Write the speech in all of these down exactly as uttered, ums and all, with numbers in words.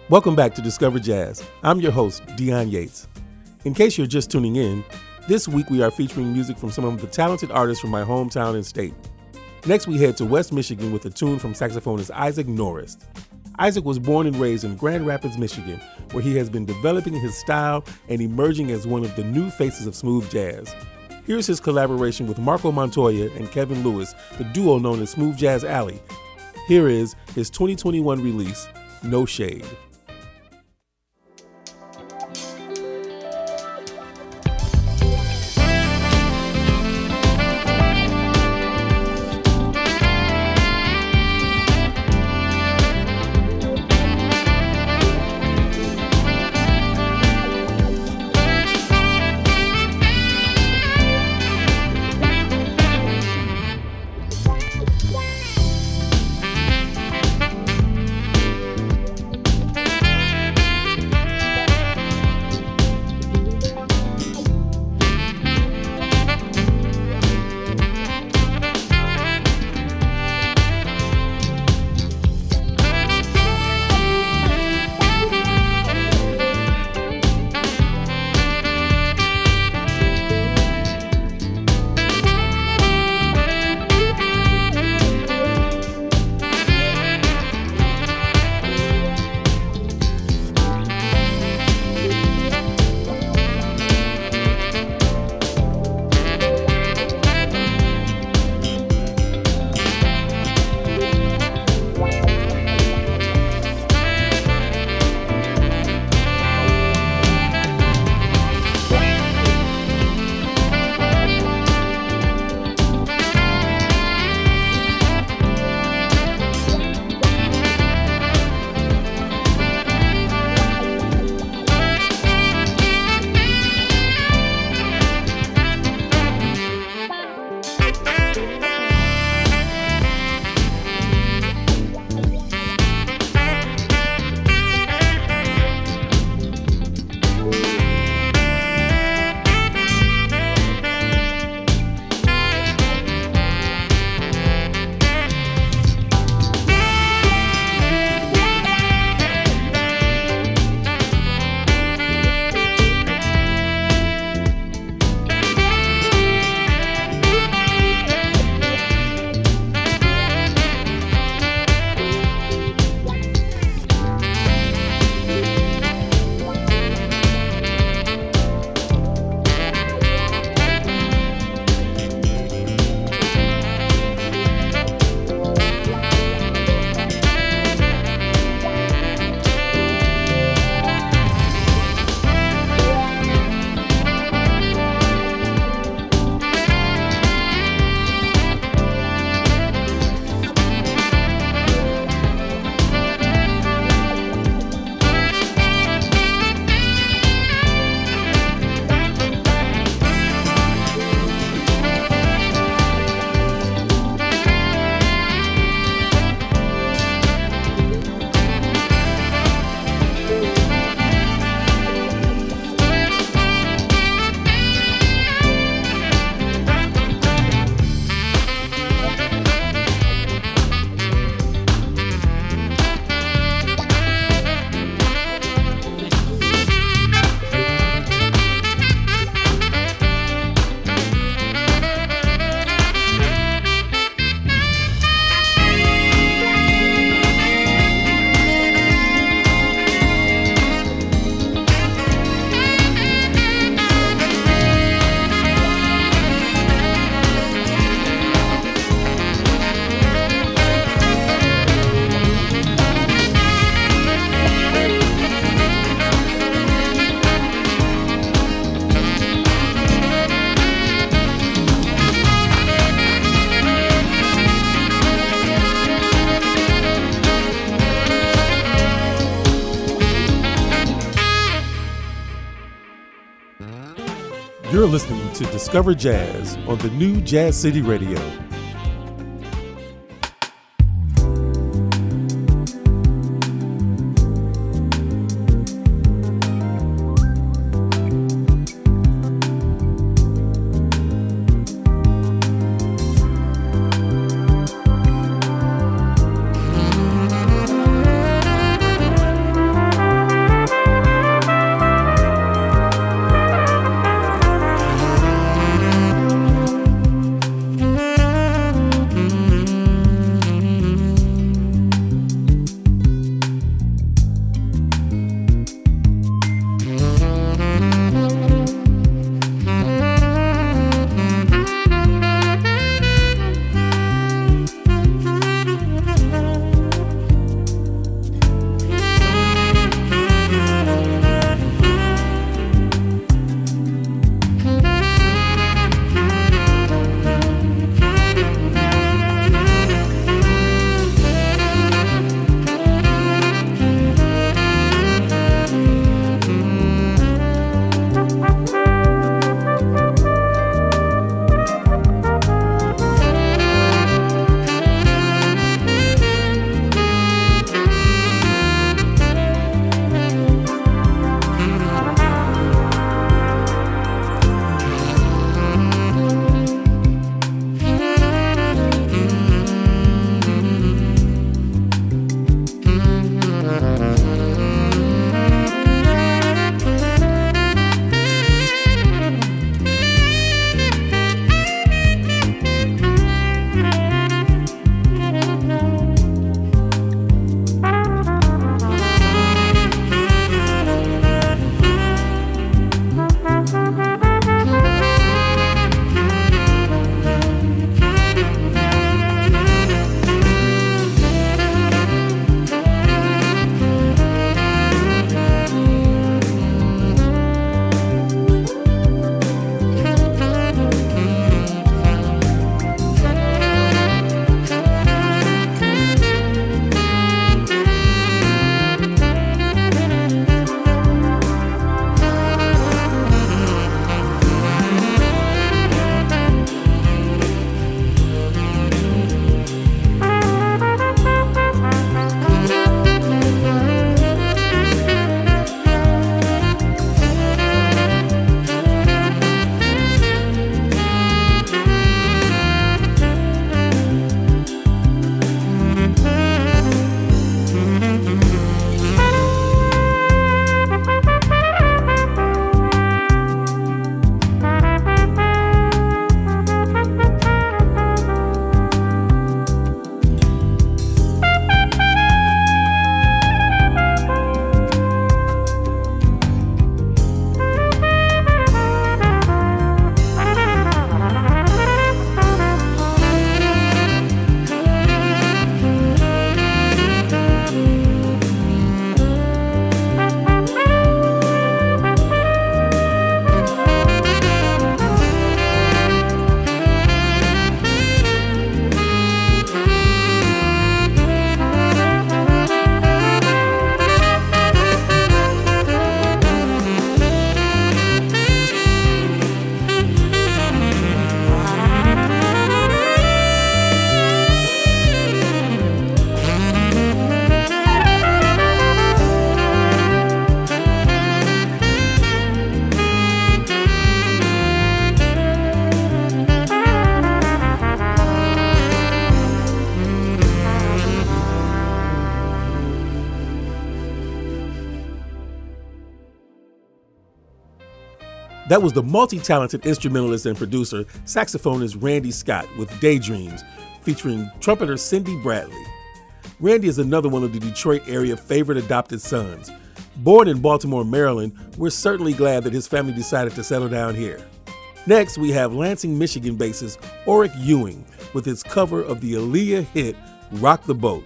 Welcome back to Discover Jazz. I'm your host, Dion Yates. In case you're just tuning in, this week we are featuring music from some of the talented artists from my hometown and state. Next, we head to West Michigan with a tune from saxophonist Isaac Norris. Isaac was born and raised in Grand Rapids, Michigan, where he has been developing his style and emerging as one of the new faces of smooth jazz. Here's his collaboration with Marco Montoya and Kevin Lewis, the duo known as Smooth Jazz Alley. Here is his twenty twenty-one release, No Shade. You're listening to Discover Jazz on the new Jazz City Radio. That was the multi-talented instrumentalist and producer, saxophonist Randy Scott with Daydreams, featuring trumpeter Cindy Bradley. Randy is another one of the Detroit area favorite adopted sons. Born in Baltimore, Maryland, we're certainly glad that his family decided to settle down here. Next, we have Lansing, Michigan bassist Oric Ewing with his cover of the Aaliyah hit, Rock the Boat.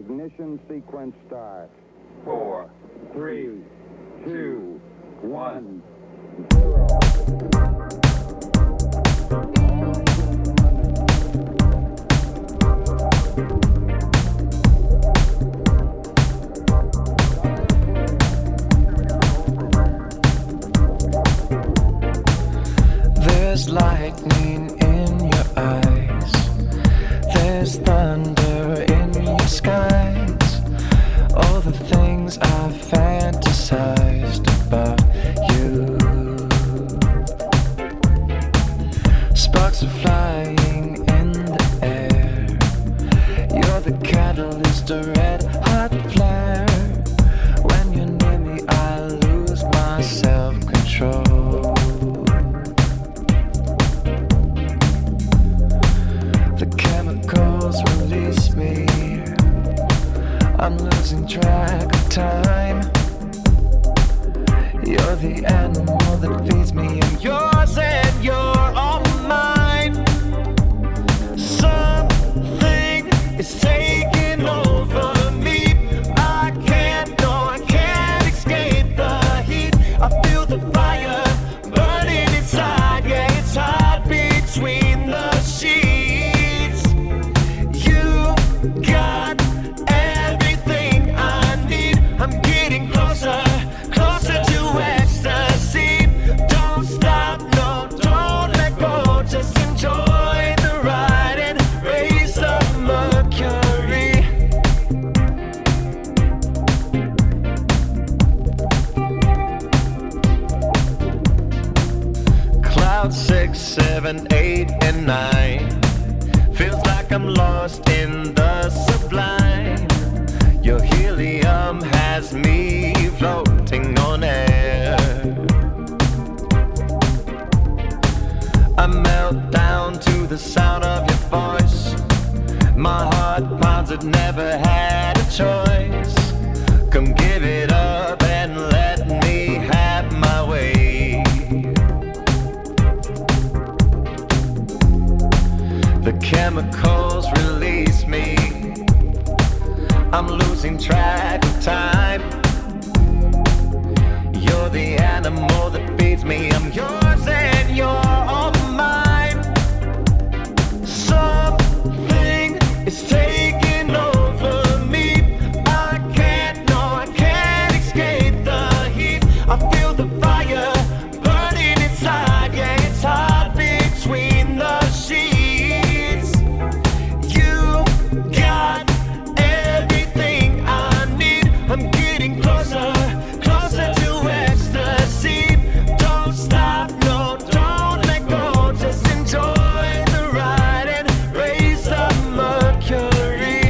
Ignition sequence start. Four, three, two, one, zero. There's lightning in your eyes. There's thunder in your skies. All the things I've fantasized about you. Sparks are flying in the air. You're the catalyst, a red hot flare. When you're near me, I lose my self-control. Chemicals release me. I'm losing track of time. You're the animal that feeds me. I'm yours and you're all mine. Something is taking over me. I can't, no, I can't escape the heat. I feel the fire burning inside. Yeah, it's hot between the sheets. Got everything I need. I'm getting closer, closer to ecstasy. Don't stop, no, don't let go. Just enjoy the ride and raise the mercury. Cloud six, seven, eight, and nine. Feels like I'm lost in the sublime. Your helium has me floating on air. I melt down to the sound of your voice. My heart pounds, it never had a choice. Come give it up and let me have my way. The chemicals release me. I'm losing track of time. You're the animal that feeds me. I'm yours and you're all mine. Something is taking over me. I can't, no, I can't escape the heat. I feel the fire burning inside. Yeah, it's hot between the sheets. Got everything I need. I'm getting closer, closer to ecstasy. Don't stop, no, don't let go. Just enjoy the ride and raise the mercury.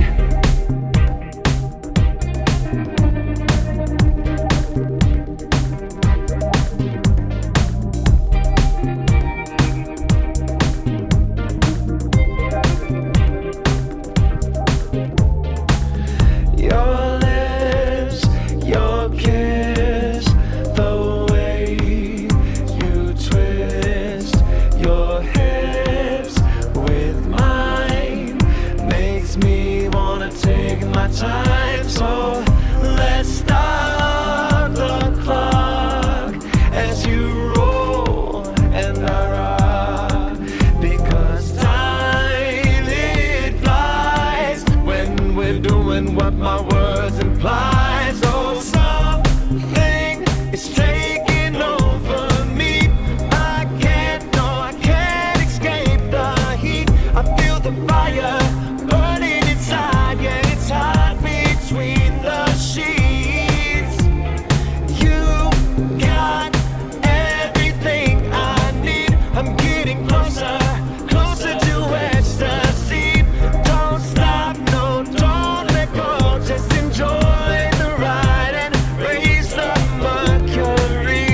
Your lips, your kiss, the way you twist your hips with mine makes me wanna take my time. So let's start the clock as you roll and I rock, because time it flies when we're doing what my words imply. So something is taking over me. I can't, no, I can't escape the heat. I feel the fire burning inside. Yeah, it's hot between the sheets. You got everything I need. I'm getting closer, closer to ecstasy. Don't stop, no, don't let go. Just enjoy the ride and raise the mercury.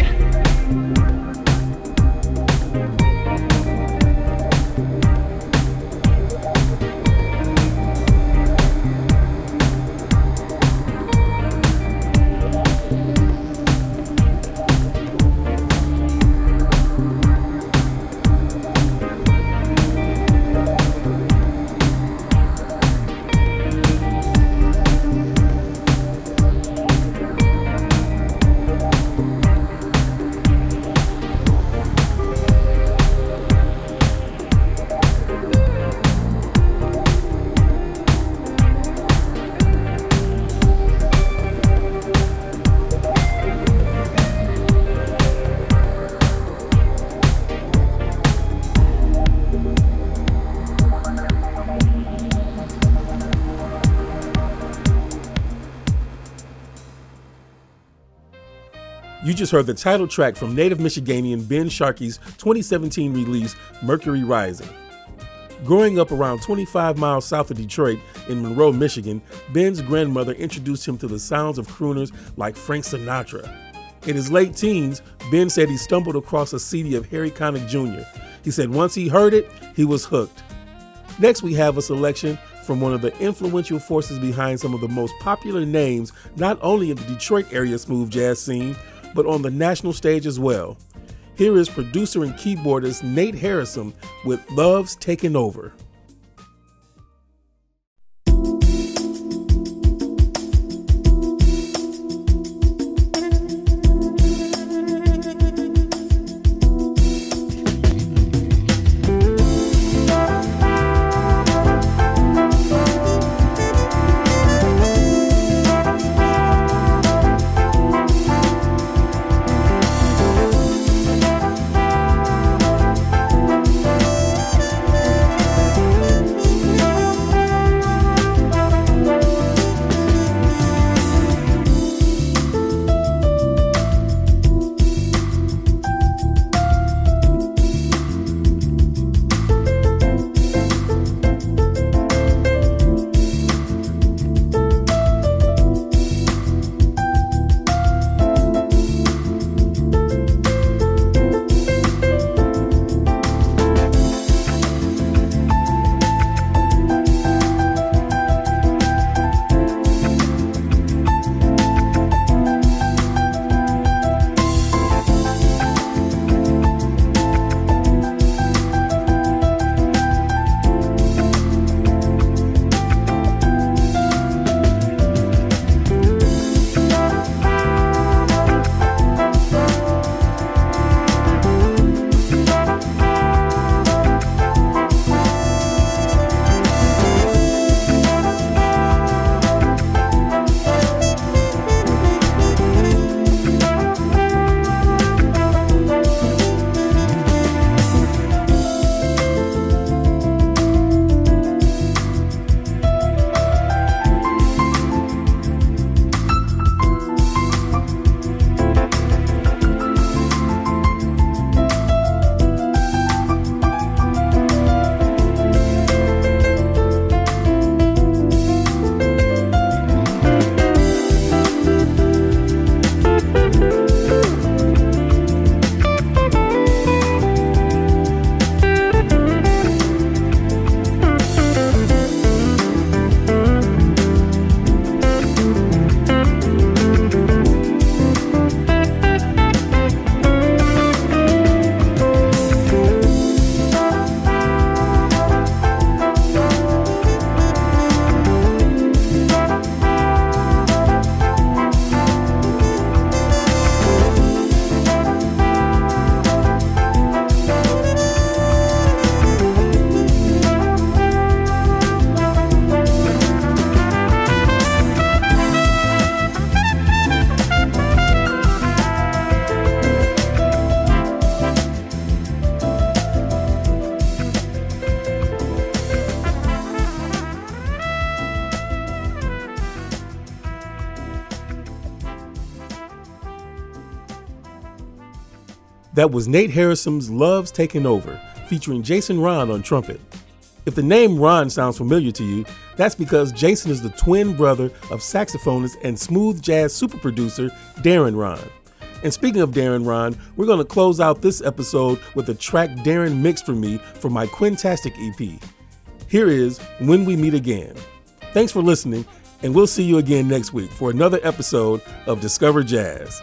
You just heard the title track from native Michiganian Ben Sharkey's twenty seventeen release, Mercury Rising. Growing up around twenty-five miles south of Detroit in Monroe, Michigan, Ben's grandmother introduced him to the sounds of crooners like Frank Sinatra. In his late teens, Ben said he stumbled across a C D of Harry Connick Junior He said once he heard it, he was hooked. Next, we have a selection from one of the influential forces behind some of the most popular names, not only in the Detroit area smooth jazz scene, but on the national stage as well. Here is producer and keyboardist Nate Harrison with Love's Taken Over. That was Nate Harrison's Love's Taken Over, featuring Jason Ron on trumpet. If the name Ron sounds familiar to you, that's because Jason is the twin brother of saxophonist and smooth jazz super producer Darren Ron. And speaking of Darren Ron, we're going to close out this episode with a track Darren mixed for me for my Quintastic E P. Here is When We Meet Again. Thanks for listening, and we'll see you again next week for another episode of Discover Jazz.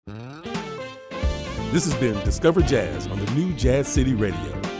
This has been Discover Jazz on the new Jazz City Radio.